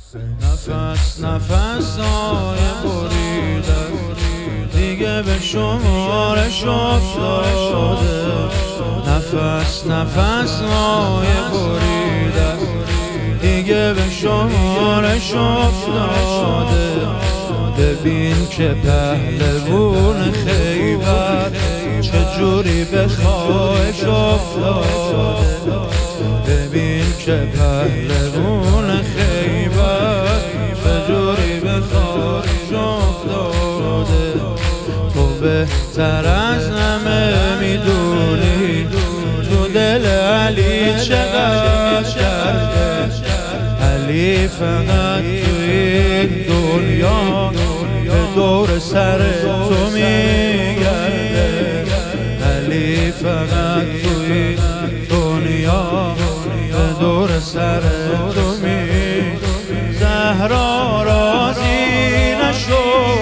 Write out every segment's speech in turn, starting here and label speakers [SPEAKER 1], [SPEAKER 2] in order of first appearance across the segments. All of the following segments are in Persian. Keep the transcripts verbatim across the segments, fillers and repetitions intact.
[SPEAKER 1] نفس نفس آیه بریدن دیگه به شمارش افتاده. نفس نفس آیه بریدن دیگه به شمارش افتاده. ببین که پهلوون خیبر چجوری به خواهش افتاده. ببین که پهلوون خیبر چجوری به خواهش افتاده. تو بهتر از همه میدونی تو دل علی چقدر کرده. علی فقط تو این دنیا به دور سر تو میگرده. علی فقط تو این دنیا به دور سر تو میگرده. زهرا راضی نشو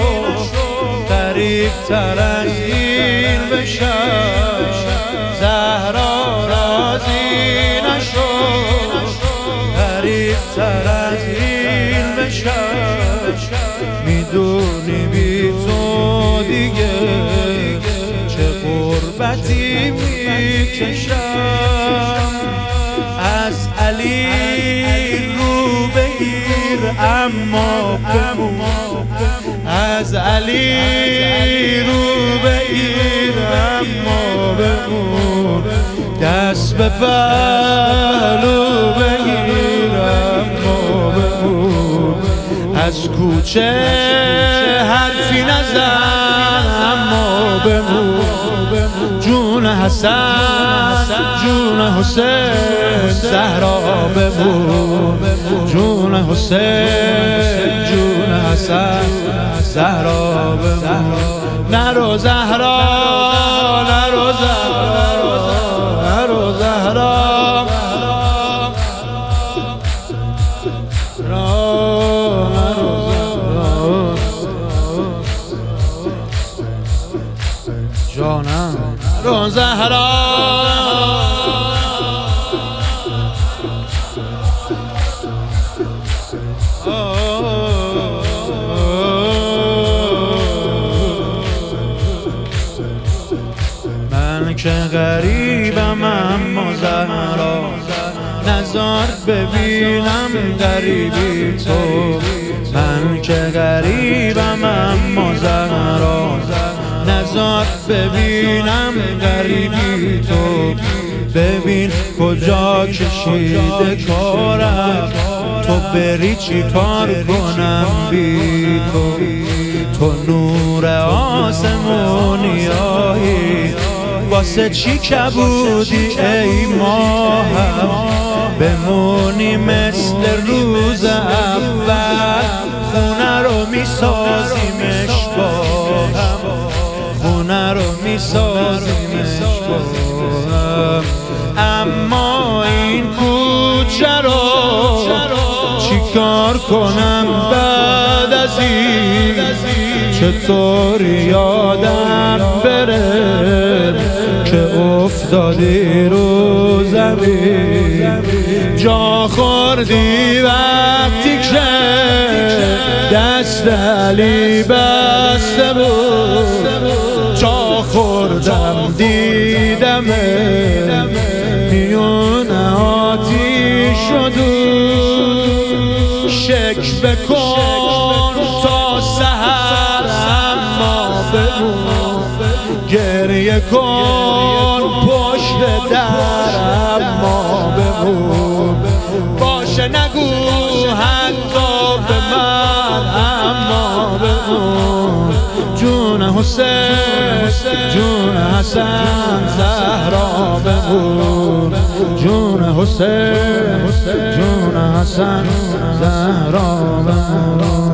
[SPEAKER 1] قریب‌تر از این بشم. زهرا راضی نشو قریب‌تر از این بشم. میدونی بی تو دیگه چه غربتی میکشم. از علی رو بگیر اما بمون. از علی رو بگیر اما بمون. دست به پهلو بگیر اما بمون. از کوچه حرفی نزن اما بمون. جون حسن جون حسین زهرا بمون. جون حسین جون حسن زهرا بمون. نرو زهرا نرو زهرا نرو زهرا جانم رو زهرا. من که غریبم اما زهرا نزار ببینم غریبی تو. من که غریبم اما زهرا نزار ببینم غریبی تو. ببین کجا کشیده کارم تو بری چی کار کنم بی تو. تو نور آسمونیایی واسه چی کبودی ای ماهم. بمونی مثل روز اول خونه رو میسازیمش با هم. خونه رو میسازیمش با هم. اما این کوچه رو چیکار کنم بعد از این. چطوری یادم بره که افتادی رو زمین. جا خوردی وقتی که دست علی بسته بود. جا خوردم دیدم میونه آتیش شد. شک بکن تا سحر اما بمون. گریه کن پشت در اما بمون. باشه نگو حتی به من اما بمون. جون حسین جون حسن زهرا بمون. جون حسین جون حسن زهرا بمون.